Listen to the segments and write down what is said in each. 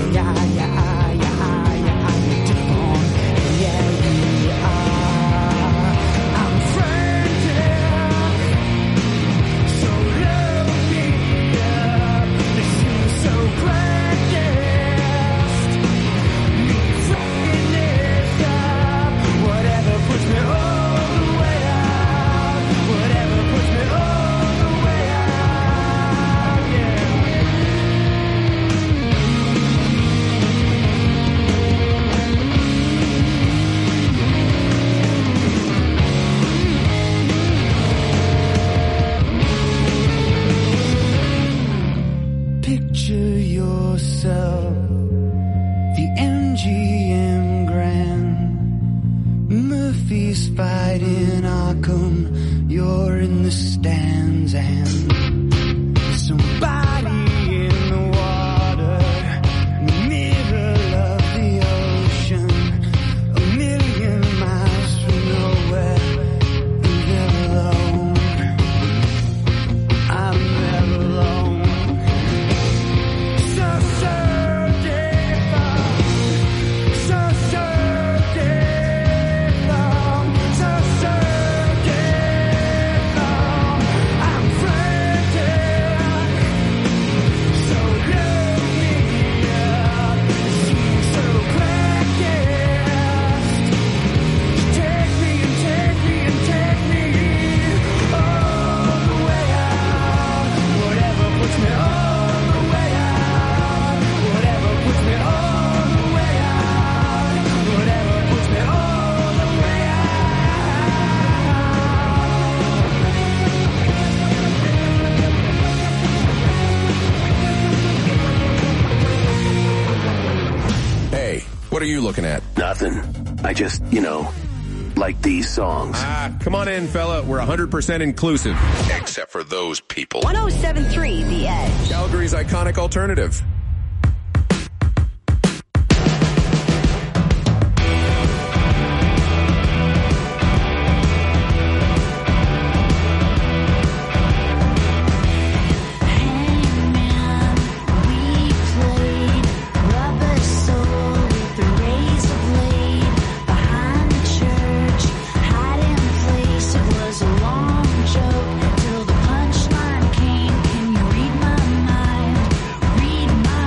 What are you looking at? Nothing. I just, like these songs. Come on in, fella. We're 100% inclusive. Except for those people. 107.3 The Edge. Calgary's iconic alternative. Till the punchline came. Can you read my mind? Read my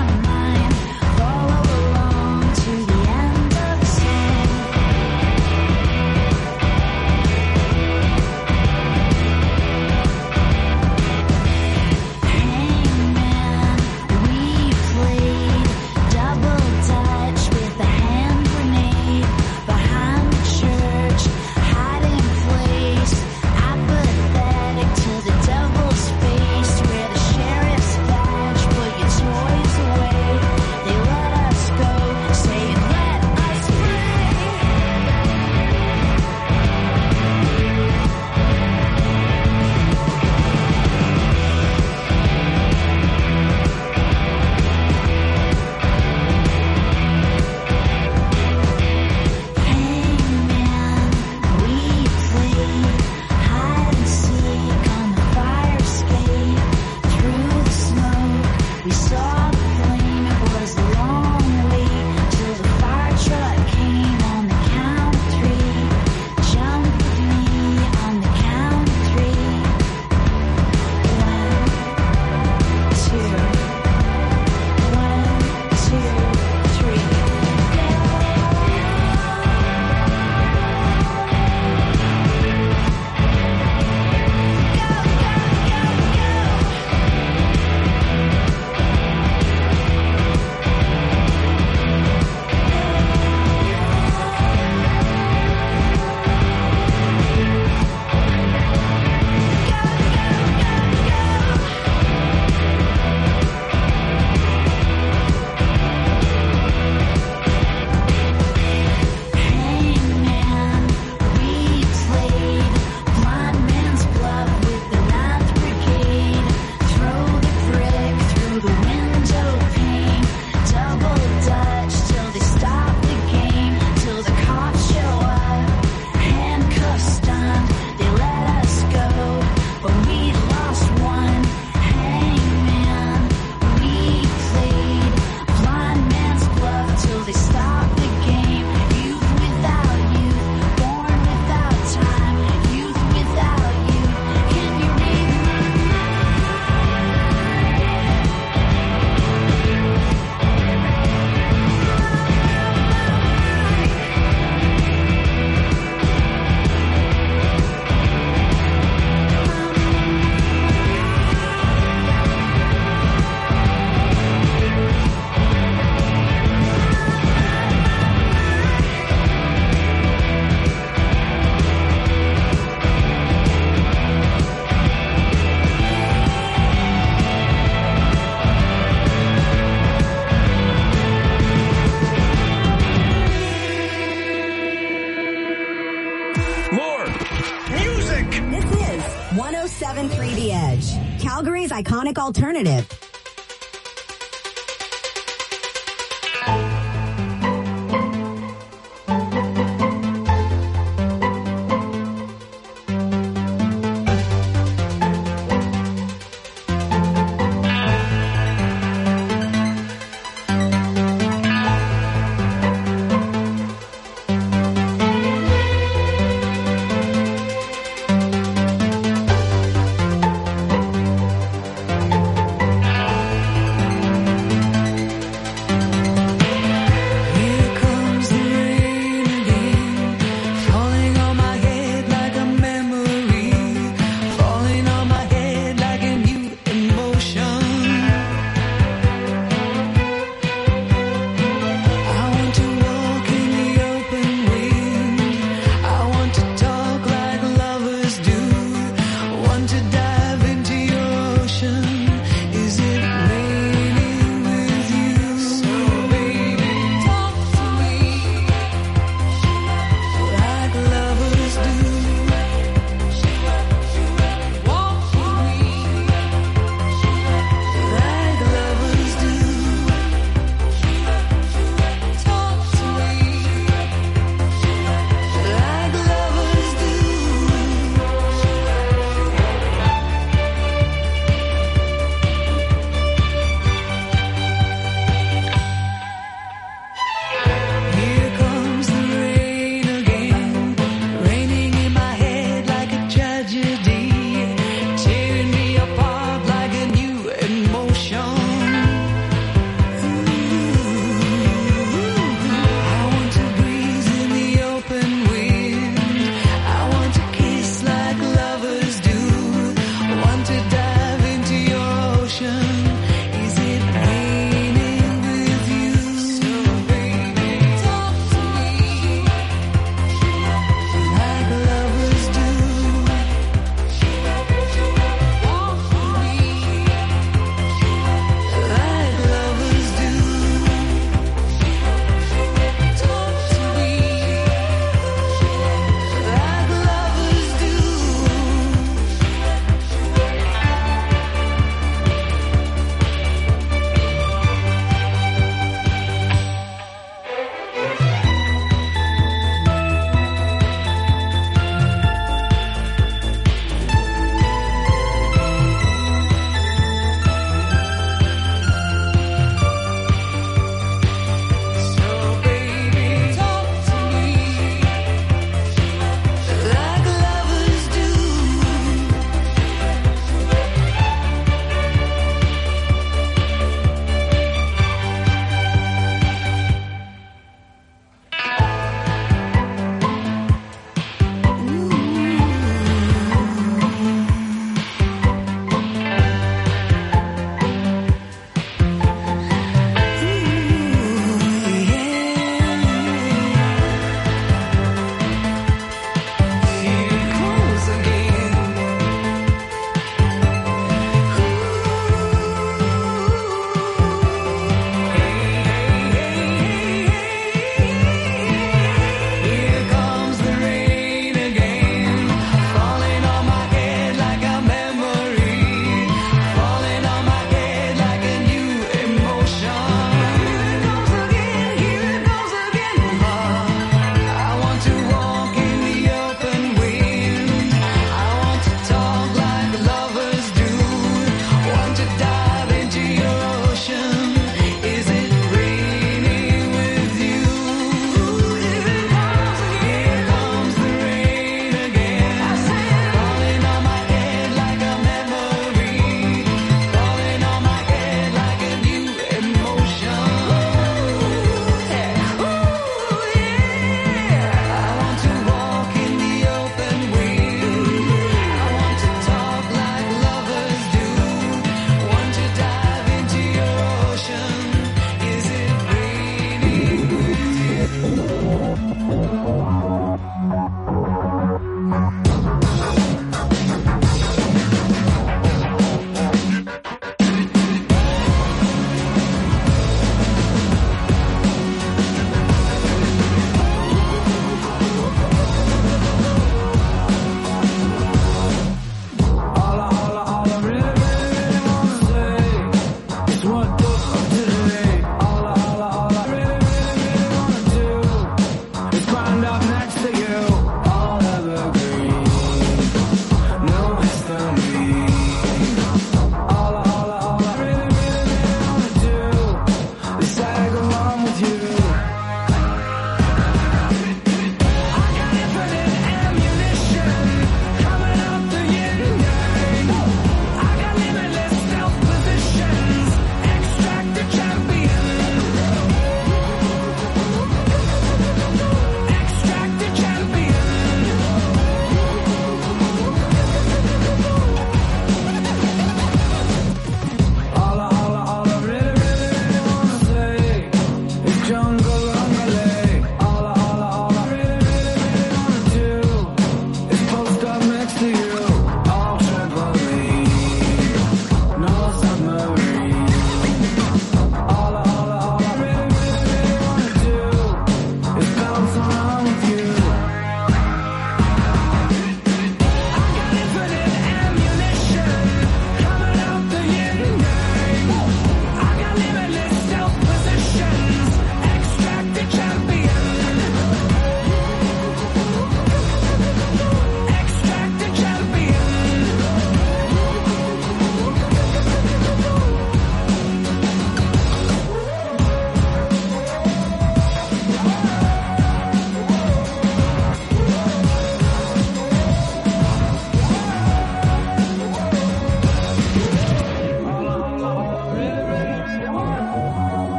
Calgary's iconic alternative.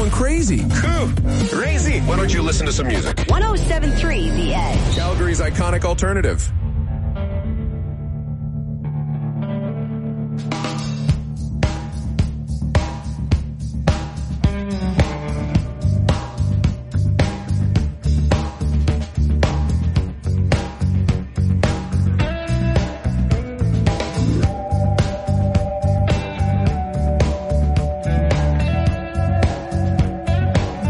going crazy. Crazy. Why don't you listen to some music? 107.3 The Edge. Calgary's iconic alternative.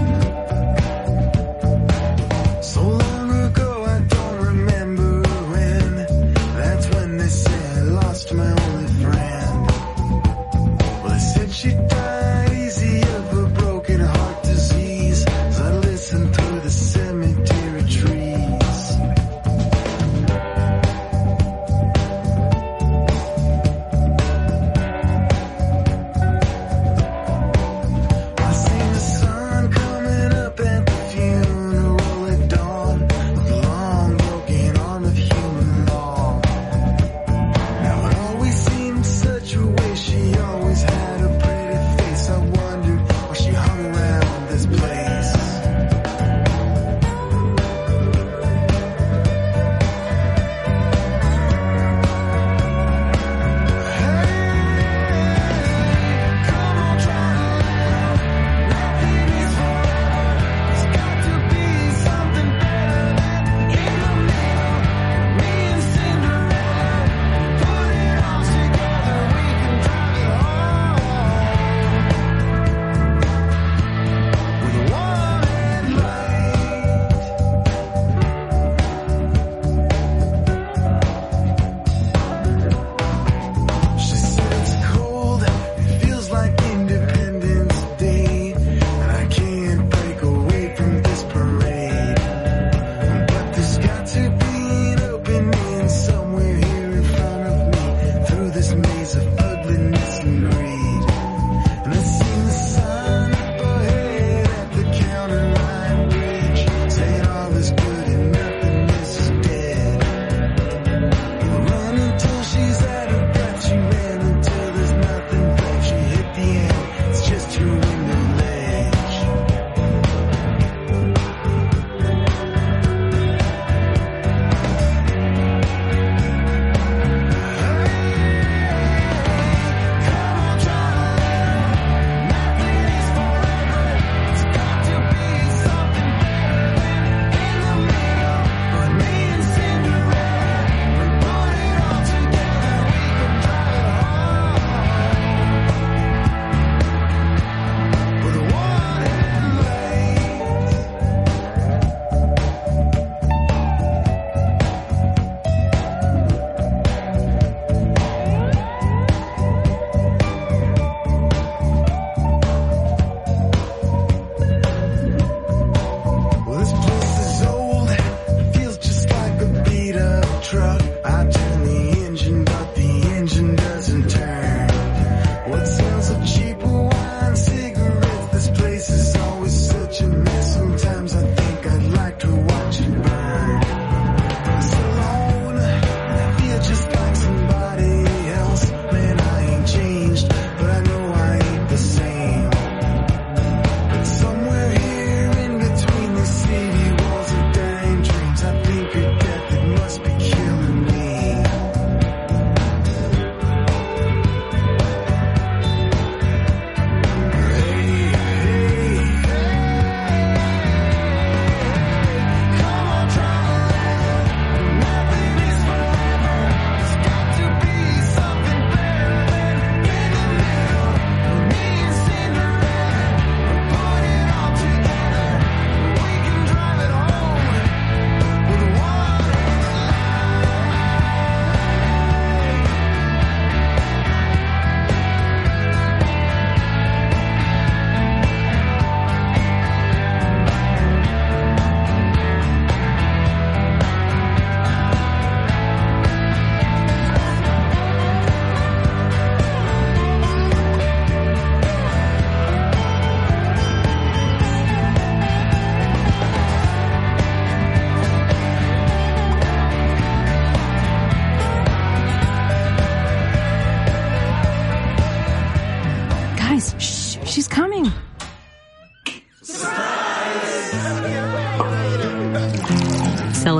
So long ago, I don't remember when.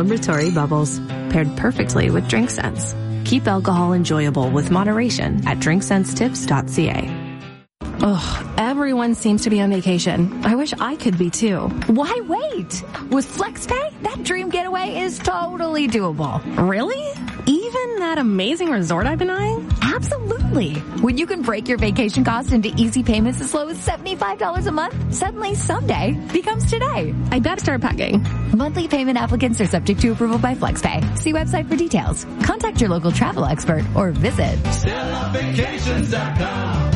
celebratory bubbles, paired perfectly with DrinkSense. Keep alcohol enjoyable with moderation at drinksensetips.ca. Ugh, everyone seems to be on vacation. I wish I could be too. Why wait? With FlexPay, that dream getaway is totally doable. Really? Even that amazing resort I've been eyeing? Absolutely. When you can break your vacation cost into easy payments as low as $75 a month, suddenly someday becomes today. I better start packing. Monthly payment applicants are subject to approval by FlexPay. See website for details. Contact your local travel expert or visit StellaVacations.com.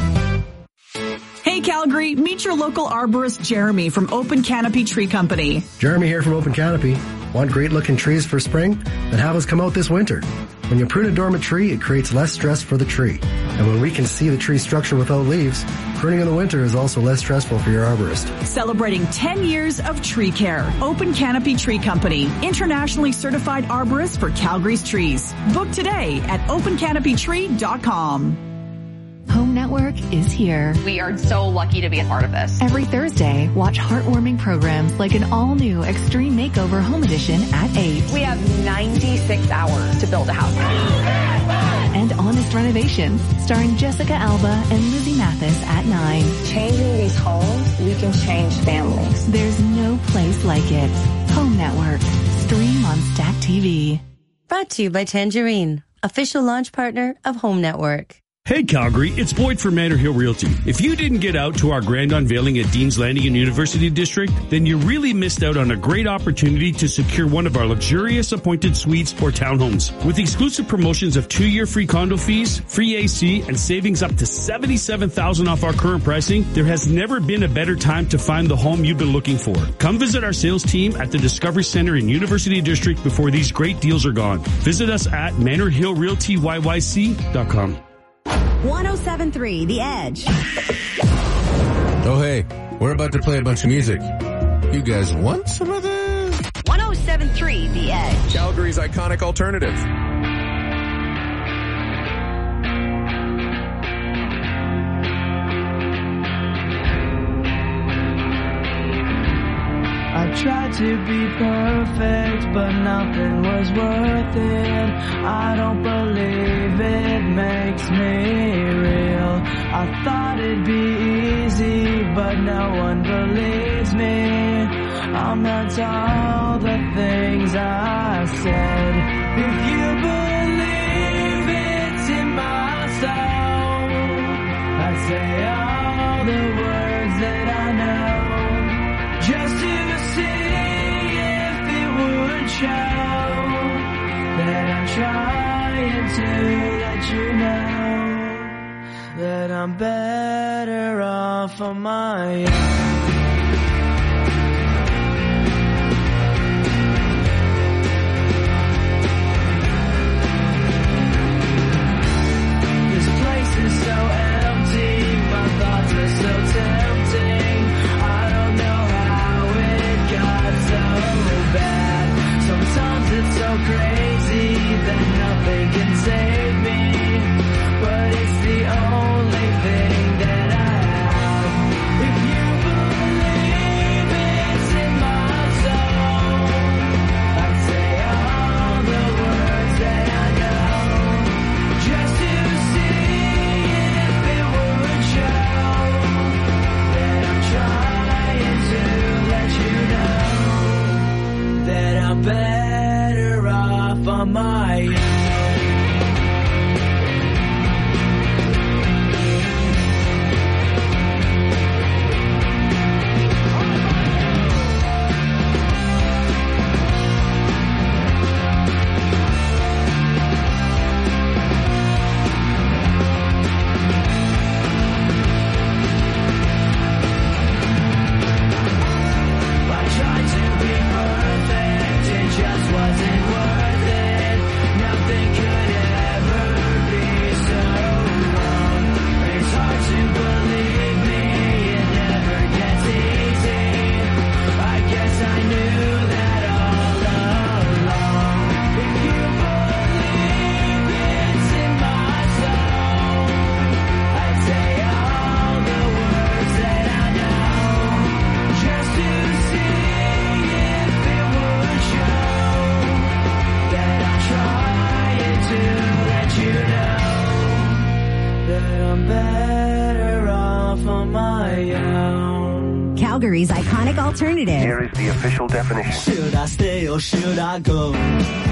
Hey Calgary, meet your local arborist Jeremy from Open Canopy Tree Company. Jeremy here from Open Canopy. Want great looking trees for spring? Then have us come out this winter. When you prune a dormant tree, it creates less stress for the tree. And when we can see the tree structure without leaves, pruning in the winter is also less stressful for your arborist. Celebrating 10 years of tree care. Open Canopy Tree Company, internationally certified arborist for Calgary's trees. Book today at opencanopytree.com. Home Network is here. We are so lucky to be a part of this. Every Thursday, watch heartwarming programs like an all-new Extreme Makeover Home Edition at 8. We have 96 hours to build a house. And Honest Renovations, starring Jessica Alba and Lizzie Mathis at 9. Changing these homes, we can change families. There's no place like it. Home Network. Stream on Stack TV. Brought to you by Tangerine, official launch partner of Home Network. Hey Calgary, it's Boyd from Manor Hill Realty. If you didn't get out to our grand unveiling at Dean's Landing in University District, then you really missed out on a great opportunity to secure one of our luxurious appointed suites or townhomes. With exclusive promotions of 2-year free condo fees, free AC, and savings up to $77,000 off our current pricing, there has never been a better time to find the home you've been looking for. Come visit our sales team at the Discovery Center in University District before these great deals are gone. Visit us at ManorHillRealtyYYC.com. 107.3 The Edge. Oh, hey, we're about to play a bunch of music. You guys want some of this? 107.3 The Edge. Calgary's iconic alternative. I tried to be perfect, but nothing was worth it. I don't believe it makes me real. I thought it'd be easy, but no one believes me. I'm not all the things I said. If you believe it's in my soul, I'd say all the words that I know, just to show that I'm trying to let you know that I'm better off on my own. This place is so empty, my thoughts are so tempting. I don't know how it got so bad. Sometimes it's so crazy that nothing can save me, but it's the only thing that I have. If you believe it's in my soul, I'd say all the words that I know, just to see if it would show that I'm trying to let you know that I'm better off on my own. Wasn't worth it. Nothing Calgary's iconic alternative. Here is the official definition. Should I stay or should I go? I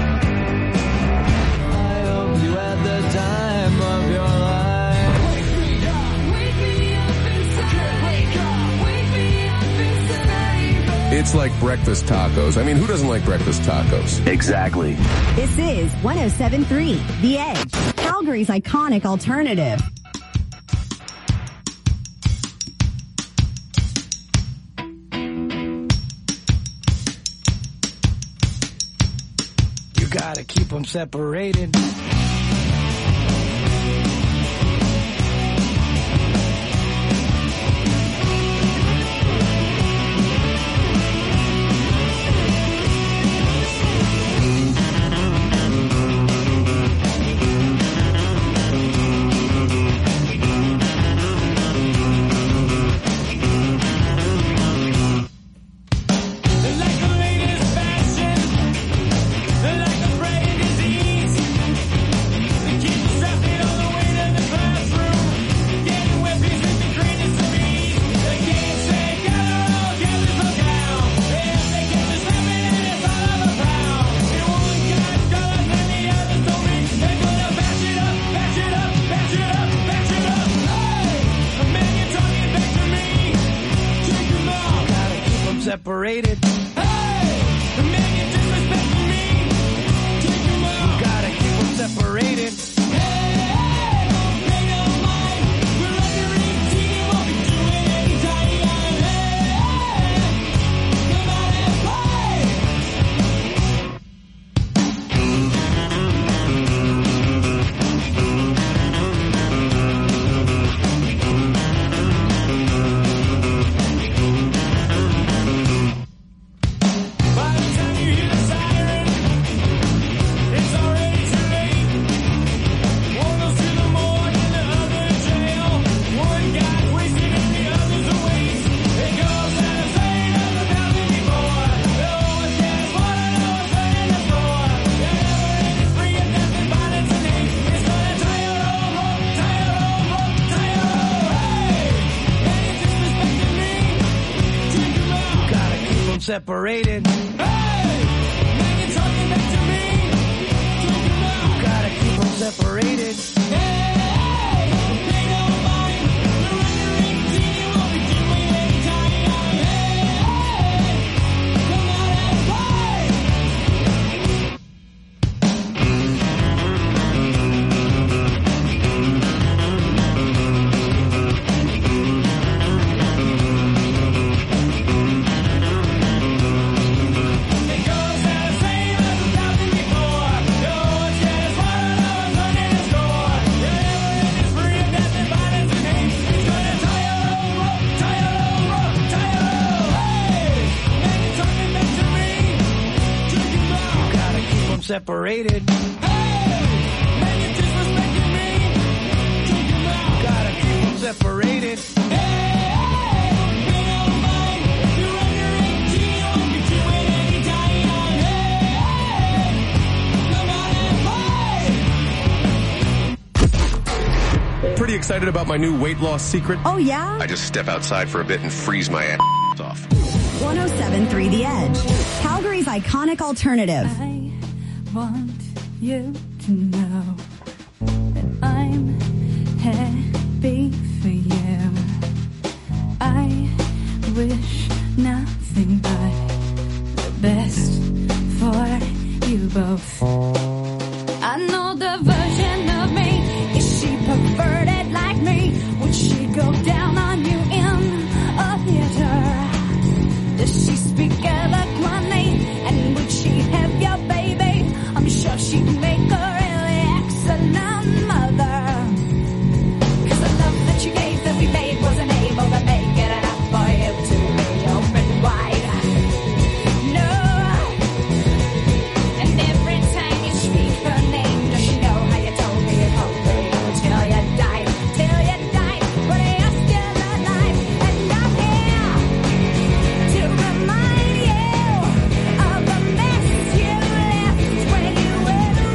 hope you had the time of your life. Wake me up inside. Wake me up inside. It's like breakfast tacos. I mean, who doesn't like breakfast tacos? Exactly. This is 107.3 The Edge, Calgary's iconic alternative. You gotta keep them separated. Separated. Hey! The man you disrespecting me. Take him out. You gotta keep them separated. Hey! Don't pay no mind. We're under 18. Won't be doing any tiny. Hey! Come out and play. Separated. Hey! Man, you're talking back to me. Take him out. You gotta keep them separated. Hey! Don't pay no mind. We're under 18. You won't be doing any tiny. Hey! Come out and separated. Hey! Man, you're disrespecting me. Take him out. You gotta keep them separated. Hey! Don't pay no mind. You're under 18. You won't be doing any tiny. Hey! Come out and play. Pretty excited about my new weight loss secret. Oh, yeah? I just step outside for a bit and freeze my ass off. 107.3 The Edge, Calgary's iconic alternative. I want you to know that I'm happy for you. I wish nothing but the best for you both. I know the version of me, is she perverted like me? Would she go down on you in a theater? Does she speak eloquently? And would she have your baby? I'm sure she'd make a really excellent mother. 'Cause the love that you gave that we made wasn't able to make it enough for you to be open wide. No. And every time you speak her name, does she know how you told me you'd hope for you till you died? Till you died, but you're still alive. And I'm here to remind you of the mess you left when you were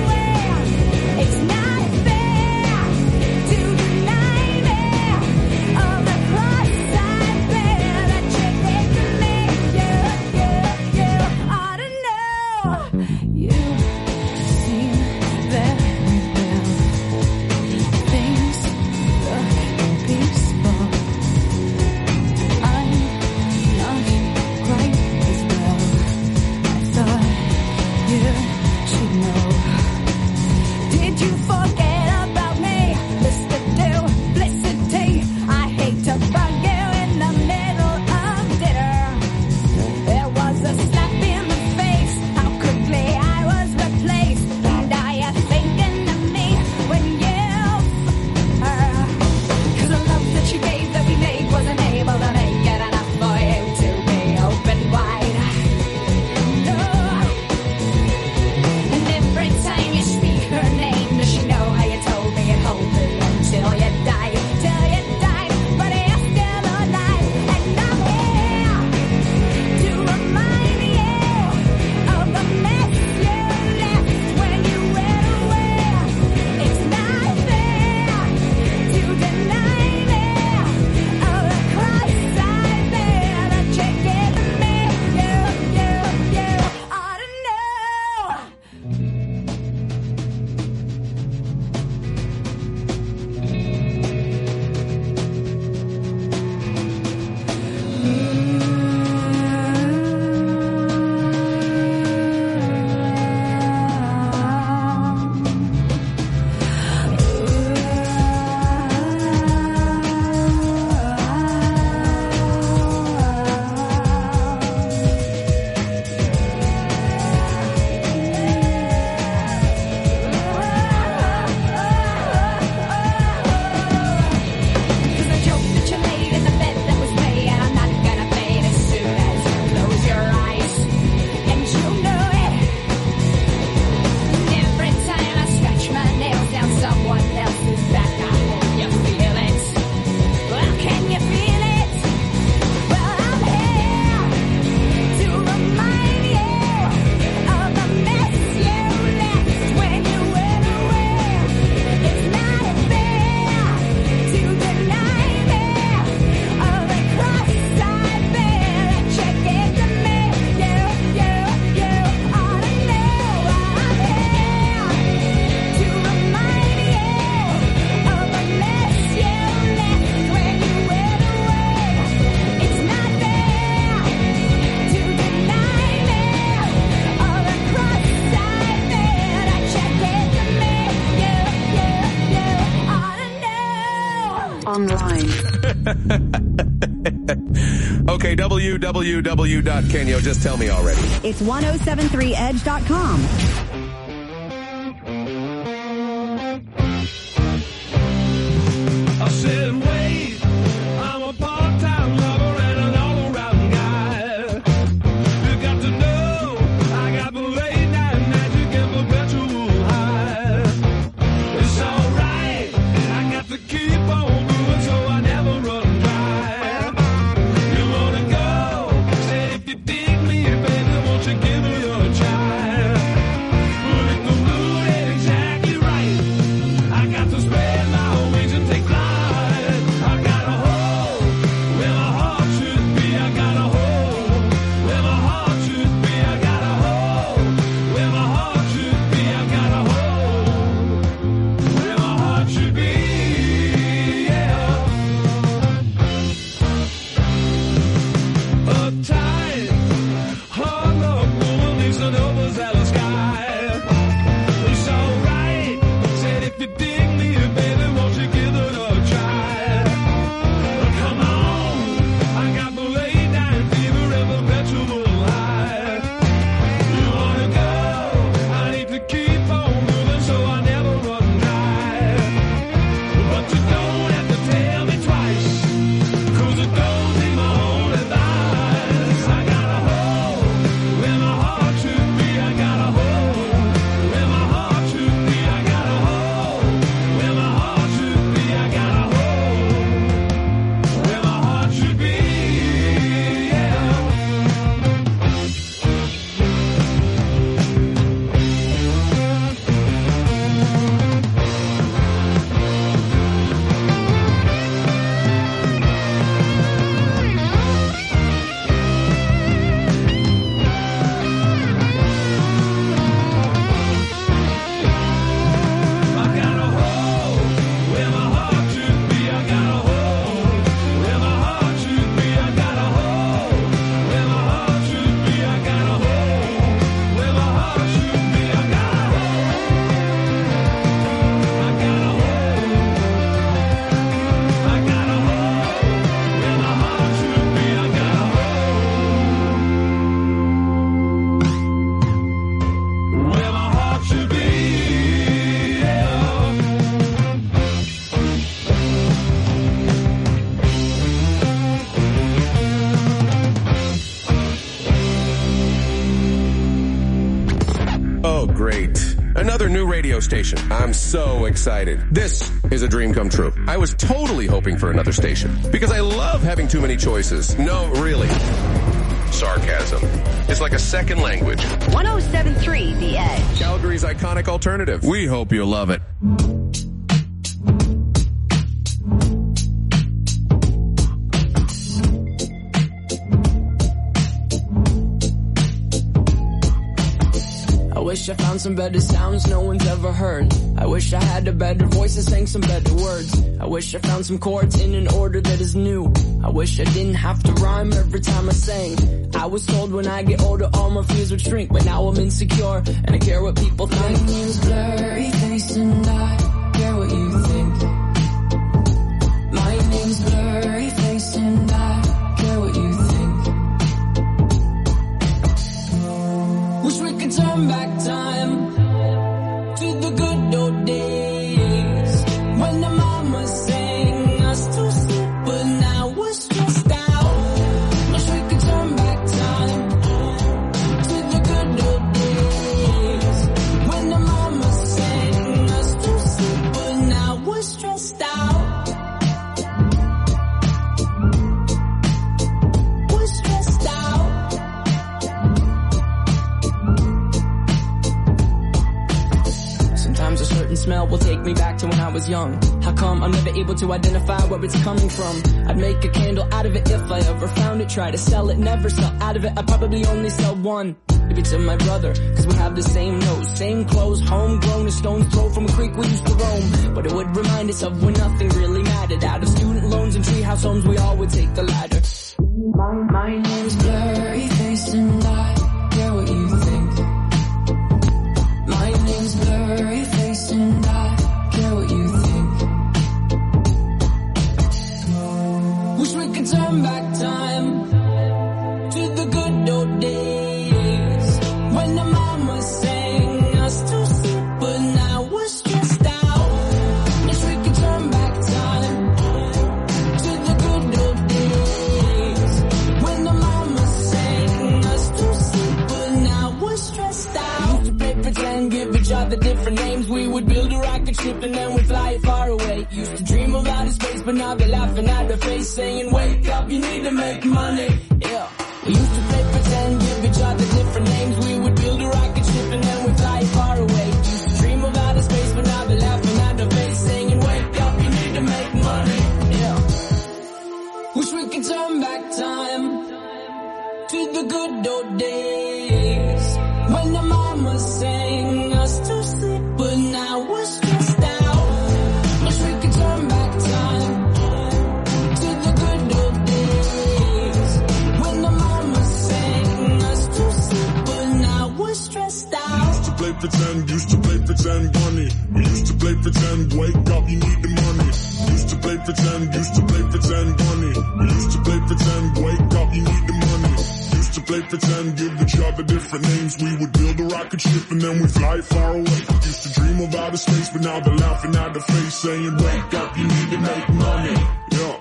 online. Okay, www.Kenyo, just tell me already. It's 1073edge.com. I said, wait, I'm a part-time lover and an all-around guy. You got to know, I got the late night magic and perpetual high. It's alright, I got to keep on moving so I never run dry. You wanna go? Say if you dig me, baby, won't you give me a try? But if the mood ain't exactly right, I got to spread my wings and take flight. I got a hole where my heart should be. I got a hole where my heart should be. I got a hole where my heart should be. I got a hole where my heart should be. Yeah. Uptight, hard luck woman needs an overzealous guy. It's alright. Said if you dig me, baby, won't you give it a try? Come on, I got the late night fever and perpetual high. You wanna go? I need to keep on moving so I never run dry. But you don't have to tell me twice, 'cause it don't take my own advice. I got a hole where my heart should be. I got a hole where my heart should be. I got a hole where my heart should be. I got a hole where my heart should be. Yeah. I got a hole where my heart should be. I got a hole where my heart should be. I got a hole where my heart should be. I got a hole where my heart should be. I got a hole. I got a hole. I got a hole where my heart should be. I got a hole where my heart should be. Yeah. Oh, great. Another new radio station. I'm so excited. This is a dream come true. I was totally hoping for another station because I love having too many choices. No, really. Sarcasm. It's like a second language. 1073 The Edge. Calgary's iconic alternative. We hope you'll love it. I wish I found some better sounds no one's ever heard. I wish I had a better voice and sang some better words. I wish I found some chords in an order that is new. I wish I didn't have to rhyme every time I sang. I was told when I get older all my fears would shrink, but now I'm insecure and I care what people think. My name's Blurry Face and I care what you think. My name's Blurry Face and I care what you think. Wish we could turn back time to the good old days when the mama sang us to sleep, but now we're stressed out. Wish we could turn back time to the good old days when the mama sang us to sleep, but now we're stressed out. We're stressed out. Sometimes a certain smell will take me back to when I was young. How come I'm never able to identify where it's coming from? I'd make a candle out of it if I ever found it. Try to sell it, never sell out of it. I'd probably only sell one. Maybe to my brother, cause we have the same nose, same clothes, homegrown, a stone's throw from a creek we used to roam. But it would remind us of when nothing really mattered. Out of student loans and treehouse homes, we all would take the ladder. My name's Blurry Face and I care what you think. My name's Blurry Face and I care what you think. pretend, give each other different names. We would build a rocket ship and then we'd fly far away. Used to dream of outer space, but now they're laughing at their face, saying, wake up, you need to make money. Yeah. We used to play pretend, give each other different names. We would build a rocket ship and then we'd fly far away. Used to dream of outer space, but now they're laughing at their face, saying, wake up, you need to make money. Yeah. Wish we could turn back time to the good old days when the mama sang us to sleep, but now we're stressed out. Wish we could turn back time to the good old days when the mama sang us to sleep, but now we're stressed out. Used to play pretend, bunny. We used to play pretend, wake up, you need the money. Used to play pretend, bunny. We used to play pretend, wake up, you need the money. Used to play pretend, give each other different names. We would build a rocket ship and then we'd fly far away. Used to dream of outer space, but now they're laughing at the face, saying, wake up, you need to make money. Yeah.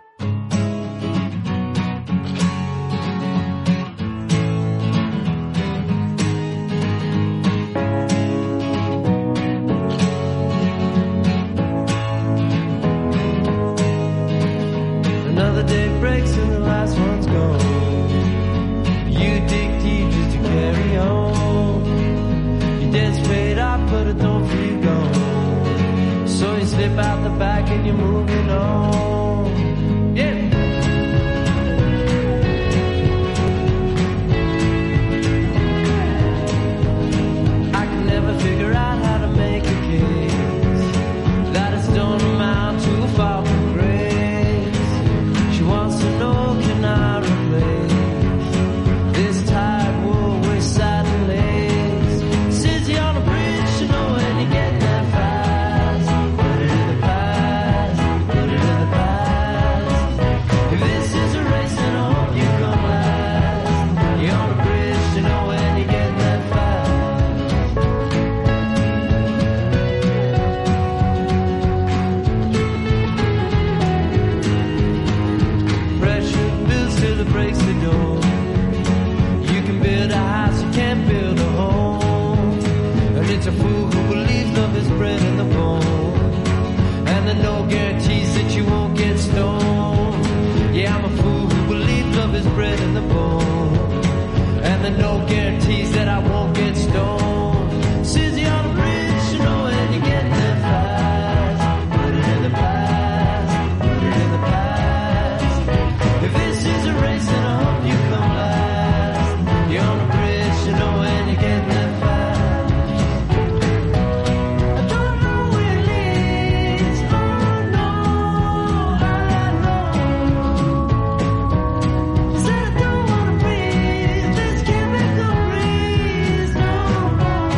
Another day breaks and the last one's gone. You dig deep just to carry on. Your debt's paid off, but it don't feel gone. So you slip out the back and you're moving on. Yeah. I can never figure out how to make a case that it's don't amount to a fall from grace. She wants to know, can I replace this tired wool with satin lace? Says you're on a bridge, you know when you get that fast. Put it in the past, put it in the past. If this is a race, then I hope you come last. You're on a bridge, you know when you get that fast. Pressure builds till it breaks the door. You can build a house, you can't build a home. And it's a fool who believes love is bred in the bone. And there are no guarantees that you won't get stoned. Yeah, I'm a fool who believes love is bred in the bone. And there are no guarantees that I won't get stoned. Says you're on a bridge, you know when you get there fast. Put it in the past, put it in the past. If this is a race, then I hope you come last. You're on a bridge, you know when you get there fast. I don't know where it leads, oh no, I know. Said I don't wanna breathe this chemical breeze no more.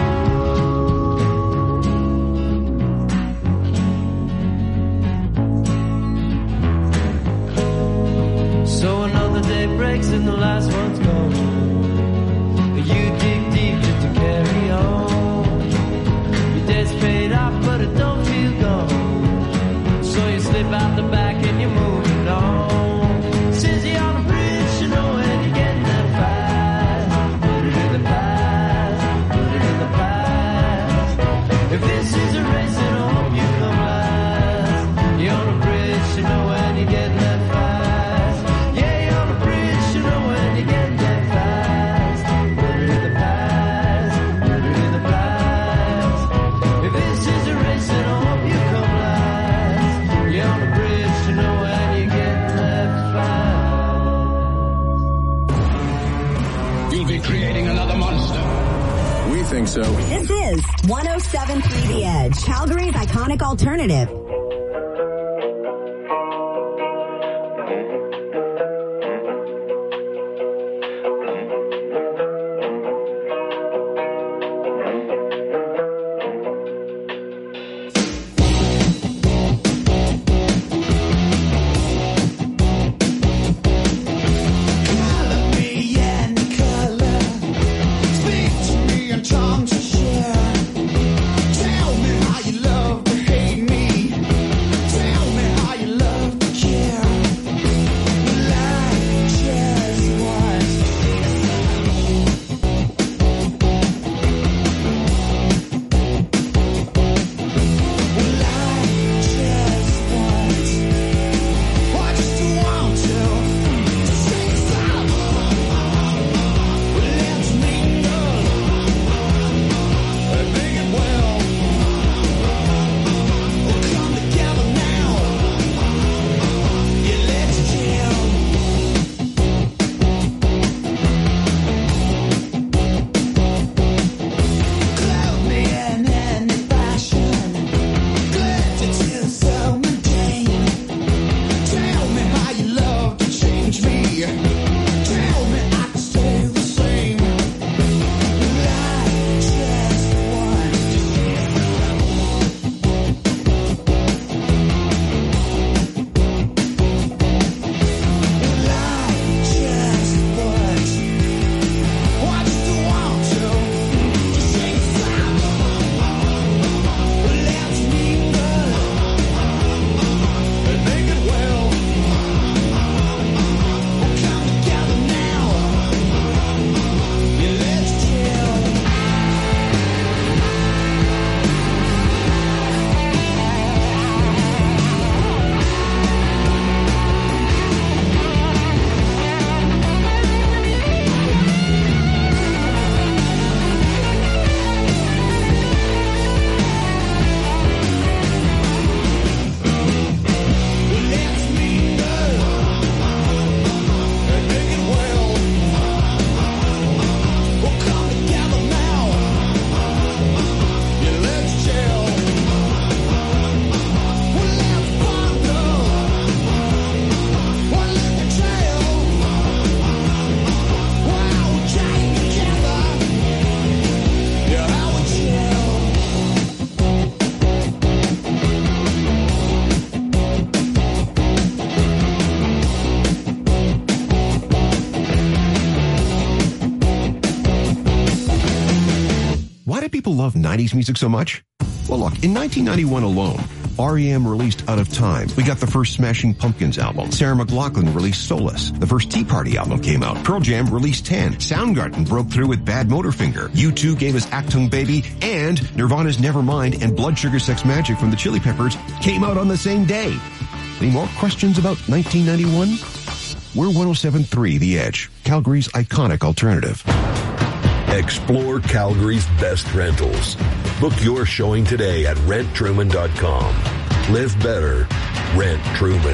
So another day breaks and the last one's gone. You dig deep just to carry on. Your debt's paid off, but it don't feel gone. So you slip out the back and you're moving on. Says you're on a bridge, you know when you get that fast. Put it in the past, put it in the past. If this is a race, then I hope you come last. You're on a bridge, you know when you get that fast. Yeah, you're on a bridge, you know when you get that fast. Put it in the past, put it in the past. If this is a race, then I hope you come last. You're on a bridge, you know when you get that fast. You'll be creating another monster. We think so. This is 107.3 The Edge, Calgary's iconic alternative. Tongues to share. Tell me how you love to hate me. love 90s music so much? Well, look, in 1991 alone, R.E.M. released Out of Time. We got the first Smashing Pumpkins album. Sarah McLachlan released Solace. The first Tea Party album came out. Pearl Jam released 10. Soundgarden broke through with Bad Motorfinger. U2 gave us Achtung Baby. And Nirvana's Nevermind and Blood Sugar Sex Magic from the Chili Peppers came out on the same day. Any more questions about 1991? We're 107.3 The Edge, Calgary's iconic alternative. Explore Calgary's best rentals. Book your showing today at renttruman.com. Live better. Rent Truman.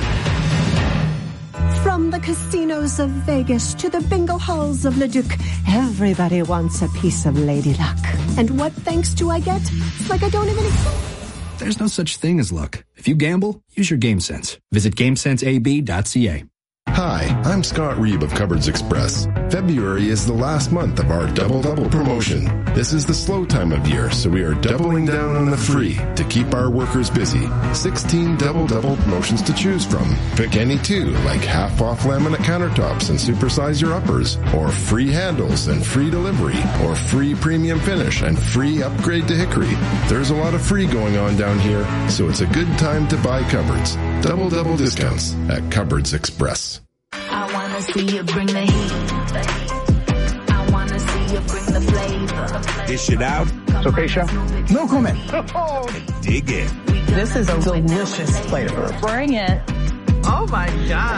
From the casinos of Vegas to the bingo halls of Leduc, everybody wants a piece of Lady Luck. And what thanks do I get? It's like I don't have any... There's no such thing as luck. If you gamble, use your game sense. Visit GameSenseAB.ca. Hi, I'm Scott Reeb of Cupboards Express. February is the last month of our double-double promotion. This is the slow time of year, so we are doubling down on the free to keep our workers busy. 16 double-double promotions to choose from. Pick any two, like half-off laminate countertops and supersize your uppers, or free handles and free delivery, or free premium finish and free upgrade to hickory. There's a lot of free going on down here, so it's a good time to buy cupboards. Double-double discounts at Cupboards Express. I wanna see you bring the heat. I wanna see you bring the flavor. Dish it out. It's okay, chef? No comment. Dig in. This is a delicious flavor. Bring it. Oh my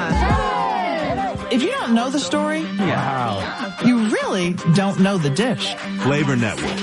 God. If you don't know the story, you really don't know the dish. Flavor Network.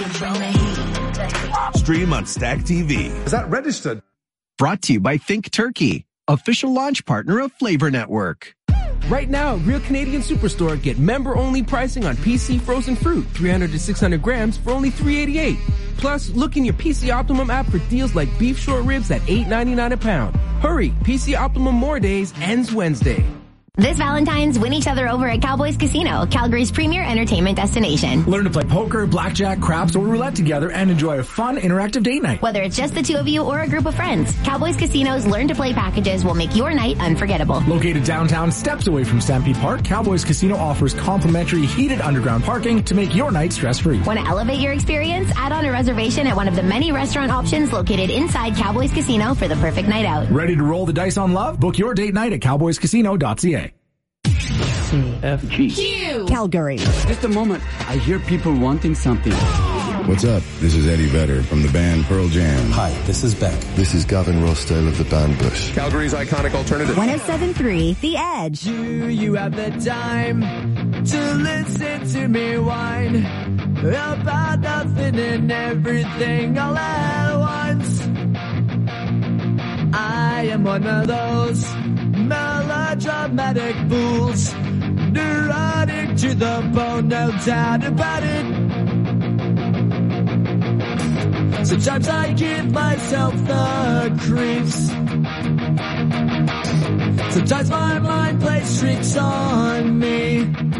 Stream on Stack TV. Is that registered? Brought to you by Think Turkey, official launch partner of Flavor Network. Right now, Real Canadian Superstore, get member-only pricing on PC frozen fruit, 300 to 600 grams for only $3.88. Plus, look in your PC Optimum app for deals like beef short ribs at $8.99 a pound. Hurry, PC Optimum More Days ends Wednesday. This Valentine's, win each other over at Cowboys Casino, Calgary's premier entertainment destination. Learn to play poker, blackjack, craps, or roulette together and enjoy a fun, interactive date night. Whether it's just the two of you or a group of friends, Cowboys Casino's Learn to Play packages will make your night unforgettable. Located downtown, steps away from Stampede Park, Cowboys Casino offers complimentary heated underground parking to make your night stress-free. Want to elevate your experience? Add on a reservation at one of the many restaurant options located inside Cowboys Casino for the perfect night out. Ready to roll the dice on love? Book your date night at cowboyscasino.ca. CFG. Calgary. Just a moment. I hear people wanting something. What's up? This is Eddie Vedder from the band Pearl Jam. Hi, this is Beck. This is Gavin Rossdale of the band Bush. Calgary's iconic alternative. 107.3 The Edge. Do you have the time to listen to me whine about nothing and everything all at once? I am one of those melodramatic fools, neurotic to the bone, no doubt about it. Sometimes I give myself the creeps. Sometimes my mind plays tricks on me.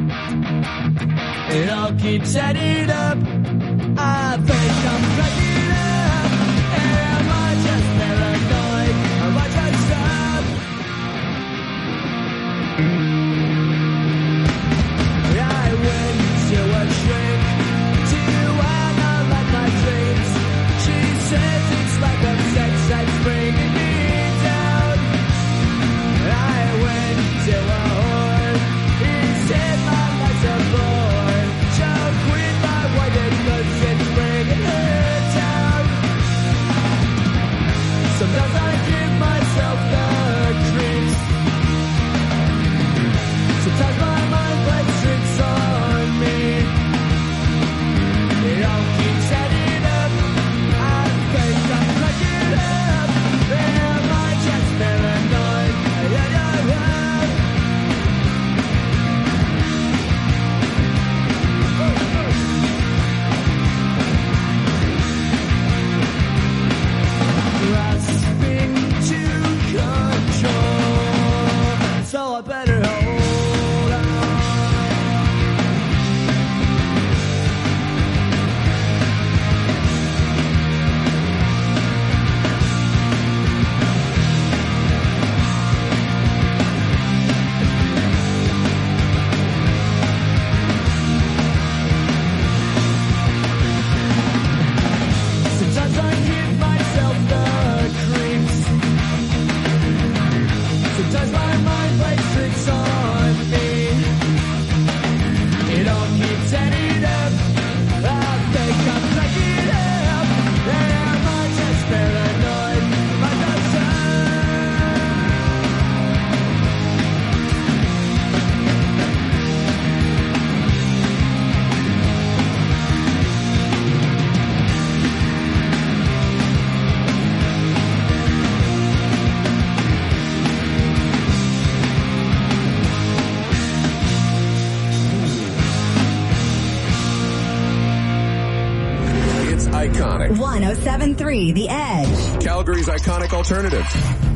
It all keeps adding up. I think I'm cracking up. Am I just paranoid? Am I just up? I went to a shrink to analyze my dreams. She says it's like a sex that's bringing me down. I went to a whore. He said my life's a bore. Choke with my white cause it's bringing her down. Sometimes I give myself the creeps. Sometimes my mind plays tricks on me. It all keeps adding up. I think I'm cracking up. Am I just paranoid? My thoughts Iconic. 107.3 The Edge. Calgary's iconic alternative.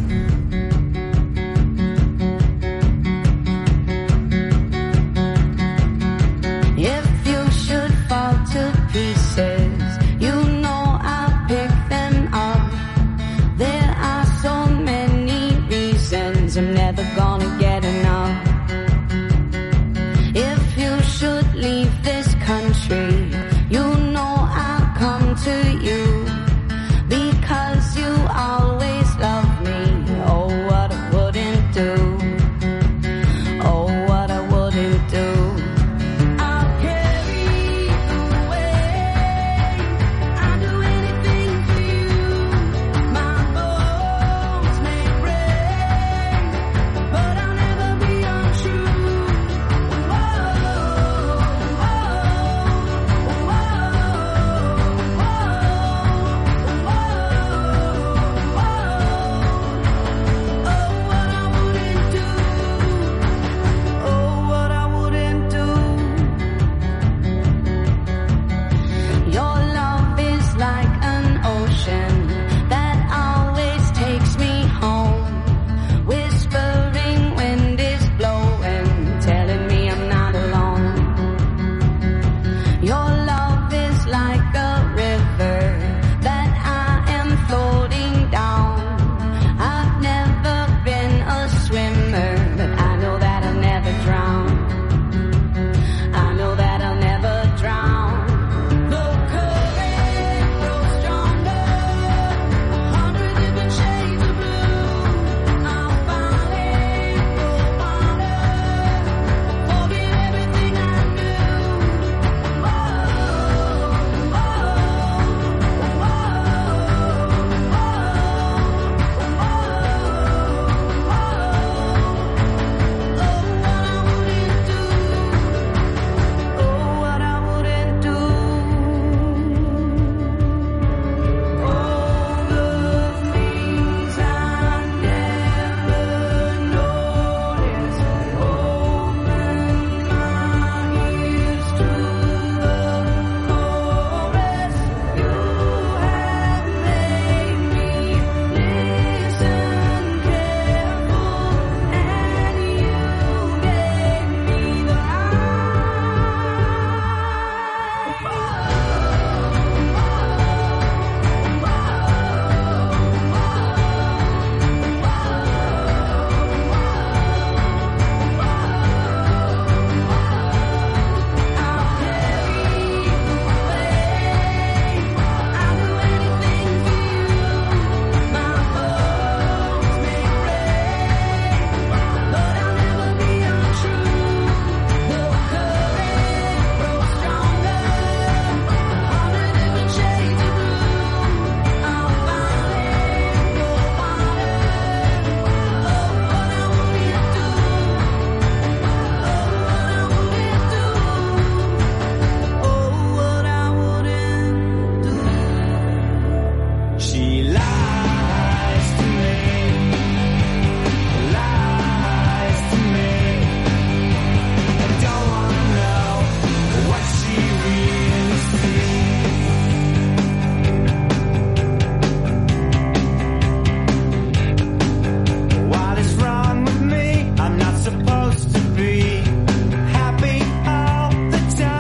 If you should fall to pieces, you know I'll pick them up. There are so many reasons I'm never gonna get enough. If you should leave this country, you know I'll come to you because you always love me. Oh, what I wouldn't do. Oh, what I wouldn't do. I'll carry you away. I'll do anything for you. My bones may break, but I'll never be untrue.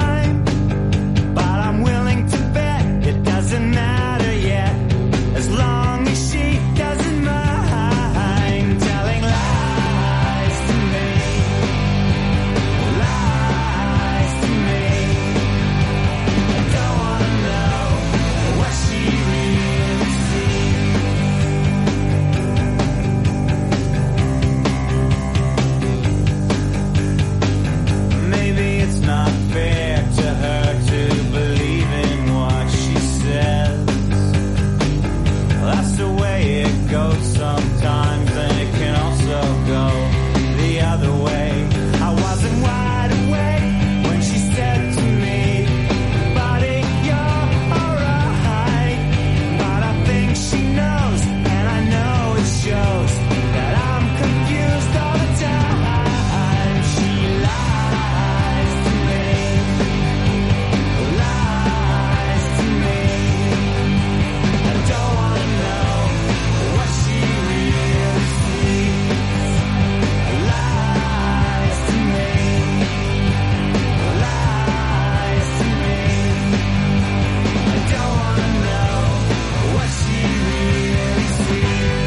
As long go sometimes, and it can also go the other way. I wasn't wide awake when she said to me, buddy, you're alright. But I think she knows, and I know it shows, that I'm confused all the time. She lies to me, lies to me. I don't wanna know what she really sees. Lies to me, lies to me. I don't wanna know what she really sees.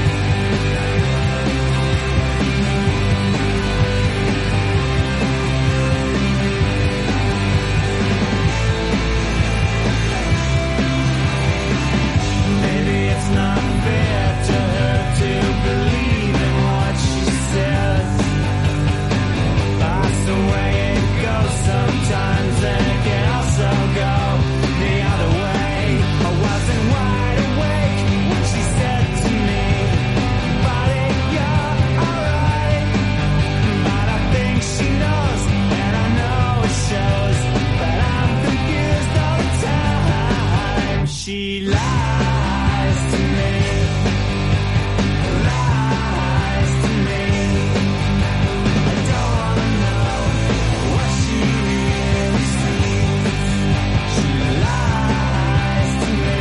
Maybe it's not fair to her to believe in what she says. That's the way it goes sometimes, and it can also go the other way. I wasn't wide awake when she said to me, buddy, you're alright. But I think she knows, and I know it shows, that I'm confused all the time. She lies to me, lies to me. I don't wanna know what she really sees. She lies to me,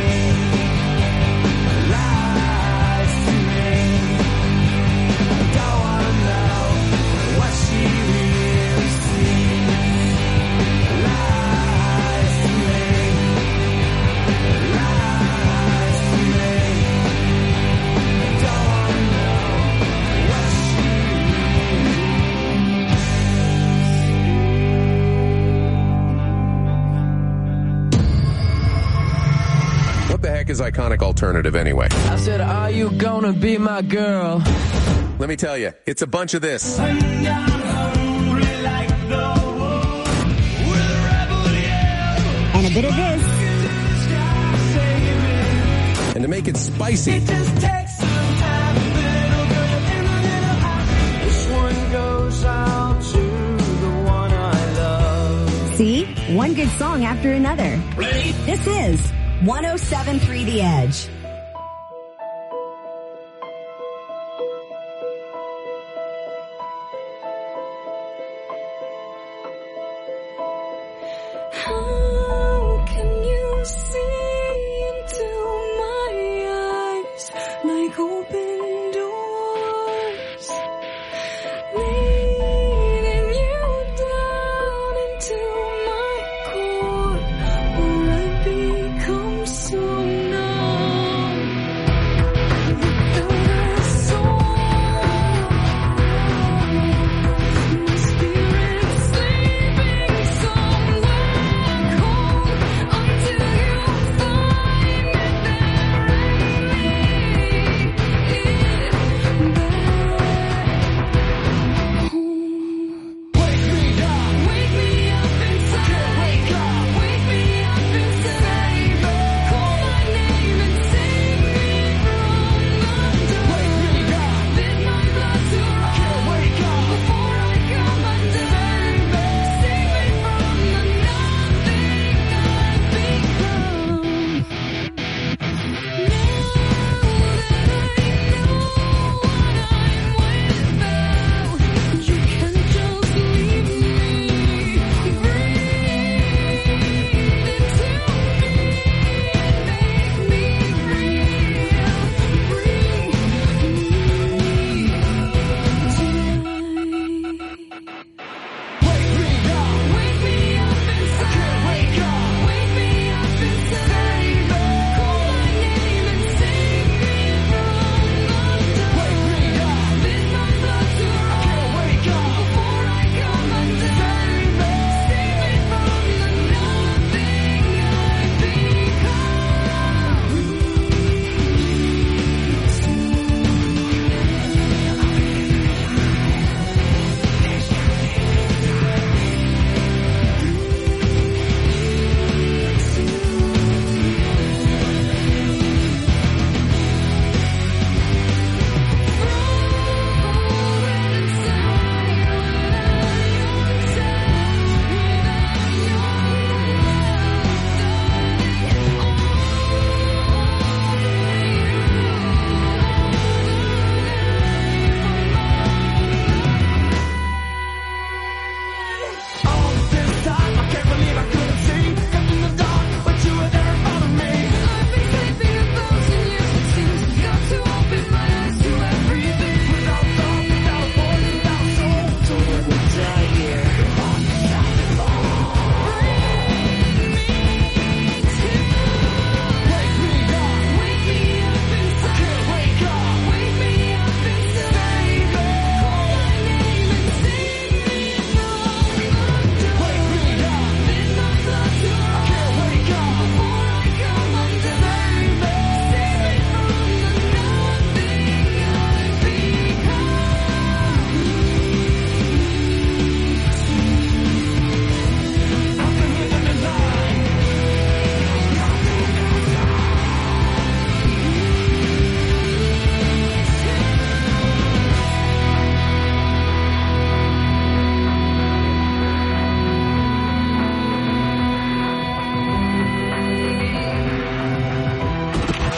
lies to me. I don't wanna know what she really sees. Lies to me, lies to me. I don't wanna know what she What the heck is Iconic Alternative anyway? I said, are you gonna be my girl? Let me tell you, it's a bunch of this. And a bit of this. And to make it spicy, This one goes out to the one I love. See? One good song after another. This is 107.3 The Edge. How can you see into my eyes like open doors, leading you down into my core, where I become so numb?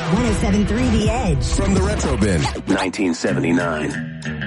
107.3 The Edge. From the Retro Bin. 1979.